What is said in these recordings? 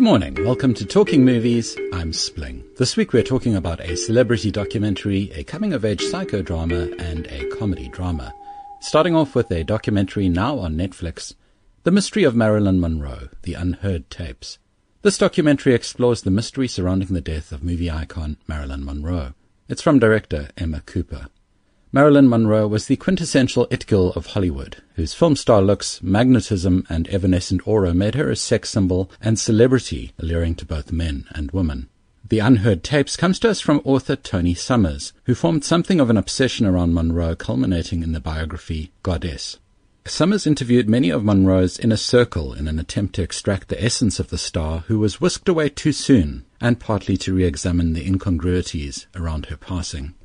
morning. Welcome to Talking Movies. I'm Spling. This week we're talking about a celebrity documentary, a coming-of-age psychodrama, and a comedy drama. Starting off with a documentary now on Netflix, The Mystery of Marilyn Monroe, The Unheard Tapes. This documentary explores the mystery surrounding the death of movie icon Marilyn Monroe. It's from director Emma Cooper. Marilyn Monroe was the quintessential it girl of Hollywood, whose film star looks, magnetism, and evanescent aura made her a sex symbol and celebrity, alluring to both men and women. The Unheard Tapes comes to us from author Tony Summers, who formed something of an obsession around Monroe, culminating in the biography Goddess. Summers interviewed many of Monroe's inner circle in an attempt to extract the essence of the star who was whisked away too soon, and partly to re-examine the incongruities around her passing.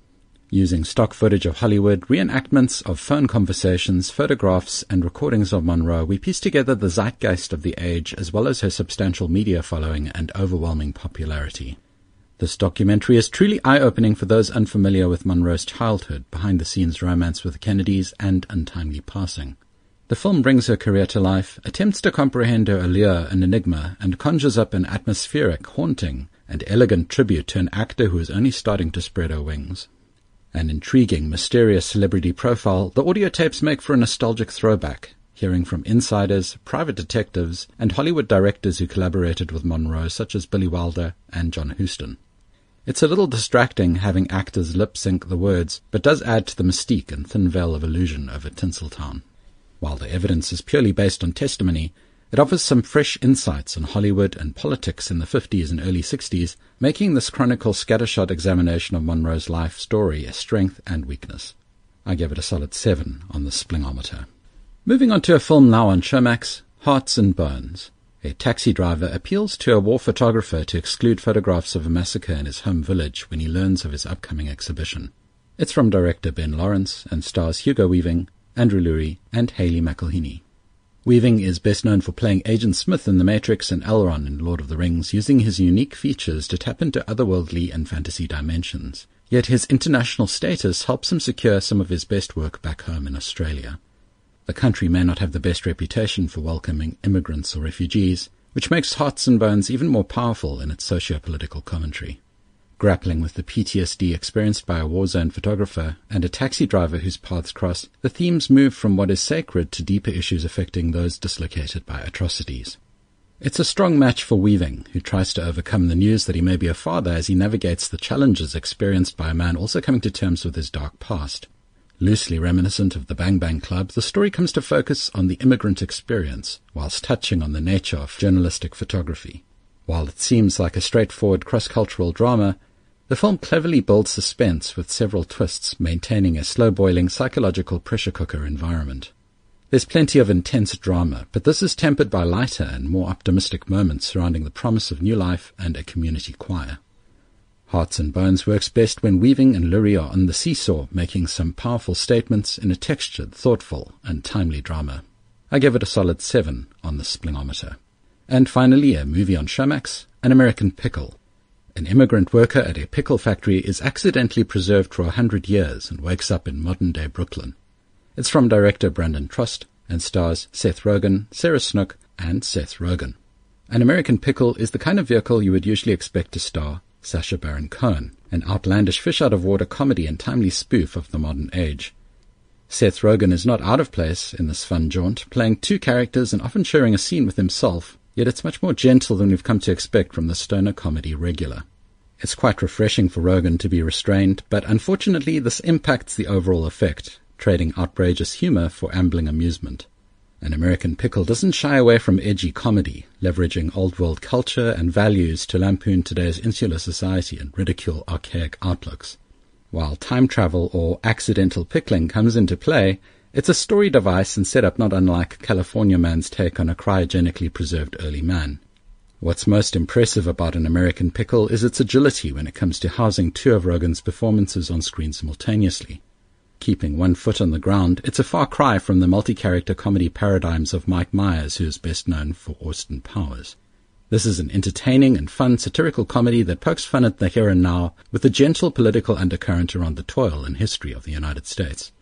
Using stock footage of Hollywood, reenactments of phone conversations, photographs, and recordings of Monroe, we piece together the zeitgeist of the age as well as her substantial media following and overwhelming popularity. This documentary is truly eye-opening for those unfamiliar with Monroe's childhood, behind-the-scenes romance with the Kennedys, and untimely passing. The film brings her career to life, attempts to comprehend her allure and enigma, and conjures up an atmospheric, haunting, and elegant tribute to an actor who is only starting to spread her wings. An intriguing, mysterious celebrity profile, the audio tapes make for a nostalgic throwback, hearing from insiders, private detectives, and Hollywood directors who collaborated with Monroe, such as Billy Wilder and John Huston. It's a little distracting having actors lip-sync the words, but does add to the mystique and thin veil of illusion over Tinseltown. While the evidence is purely based on testimony, it offers some fresh insights on Hollywood and politics in the 50s and early 60s, making this chronicle scattershot examination of Monroe's life story a strength and weakness. I give it a solid 7 on the Splingometer. Moving on to a film now on Showmax, Hearts and Bones. A taxi driver appeals to a war photographer to exclude photographs of a massacre in his home village when he learns of his upcoming exhibition. It's from director Ben Lawrence and stars Hugo Weaving, Andrew Lurie, and Hayley McElhinney. Weaving is best known for playing Agent Smith in The Matrix and Elrond in Lord of the Rings, using his unique features to tap into otherworldly and fantasy dimensions. Yet his international status helps him secure some of his best work back home in Australia. The country may not have the best reputation for welcoming immigrants or refugees, which makes Hearts and Bones even more powerful in its socio-political commentary. Grappling with the PTSD experienced by a war-zone photographer and a taxi driver whose paths cross, the themes move from what is sacred to deeper issues affecting those dislocated by atrocities. It's a strong match for Weaving, who tries to overcome the news that he may be a father as he navigates the challenges experienced by a man also coming to terms with his dark past. Loosely reminiscent of the Bang Bang Club, the story comes to focus on the immigrant experience, whilst touching on the nature of journalistic photography. While it seems like a straightforward cross-cultural drama, the film cleverly builds suspense with several twists, maintaining a slow-boiling psychological pressure cooker environment. There's plenty of intense drama, but this is tempered by lighter and more optimistic moments surrounding the promise of new life and a community choir. Hearts and Bones works best when Weaving and Lurie are on the seesaw, making some powerful statements in a textured, thoughtful, and timely drama. I give it a solid 7 on the Splingometer. And finally, a movie on Showmax, An American Pickle. An immigrant worker at a pickle factory is accidentally preserved for 100 years and wakes up in modern-day Brooklyn. It's from director Brandon Trost and stars Seth Rogen, Sarah Snook, and Seth Rogen. An American Pickle is the kind of vehicle you would usually expect to star Sacha Baron Cohen, an outlandish fish-out-of-water comedy and timely spoof of the modern age. Seth Rogen is not out of place in this fun jaunt, playing two characters and often sharing a scene with himself, yet it's much more gentle than we've come to expect from the stoner comedy regular. It's quite refreshing for Rogen to be restrained, but unfortunately this impacts the overall effect, trading outrageous humor for ambling amusement. An American Pickle doesn't shy away from edgy comedy, leveraging old-world culture and values to lampoon today's insular society and ridicule archaic outlooks. While time travel or accidental pickling comes into play, it's a story device and setup not unlike California Man's take on a cryogenically preserved early man. What's most impressive about An American Pickle is its agility when it comes to housing two of Rogen's performances on screen simultaneously. Keeping one foot on the ground, it's a far cry from the multi-character comedy paradigms of Mike Myers, who is best known for Austin Powers. This is an entertaining and fun satirical comedy that pokes fun at the here and now with a gentle political undercurrent around the toil and history of the United States.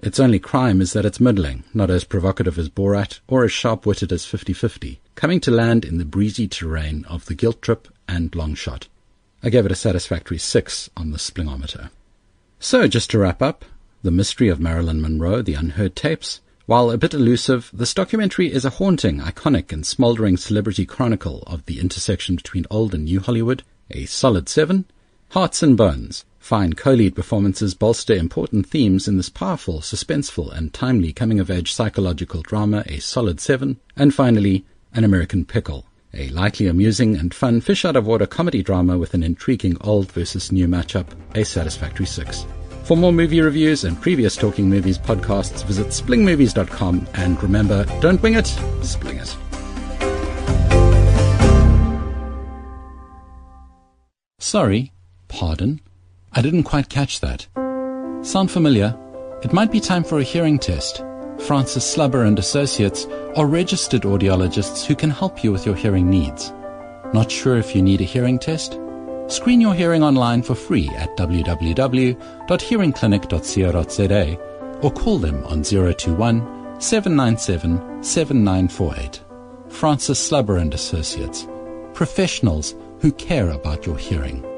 Its only crime is that it's middling, not as provocative as Borat or as sharp-witted as 50-50, coming to land in the breezy terrain of The Guilt Trip and Long Shot. I gave it a satisfactory 6 on the Splingometer. So, just to wrap up, The Mystery of Marilyn Monroe, The Unheard Tapes. While a bit elusive, this documentary is a haunting, iconic and smouldering celebrity chronicle of the intersection between old and new Hollywood, a solid 7. Hearts and Bones. Fine co-lead performances bolster important themes in this powerful, suspenseful and timely coming-of-age psychological drama, a solid 7. And finally, An American Pickle, a lightly amusing and fun fish-out-of-water comedy drama with an intriguing old versus new matchup, a satisfactory 6. For more movie reviews and previous Talking Movies podcasts, visit splingmovies.com, and remember, don't wing it, spling it. Sorry, pardon, I didn't quite catch that. Sound familiar? It might be time for a hearing test. Francis Slubber and Associates are registered audiologists who can help you with your hearing needs. Not sure if you need a hearing test? Screen your hearing online for free at www.hearingclinic.co.za or call them on 021 797 7948. Francis Slubber and Associates, professionals who care about your hearing.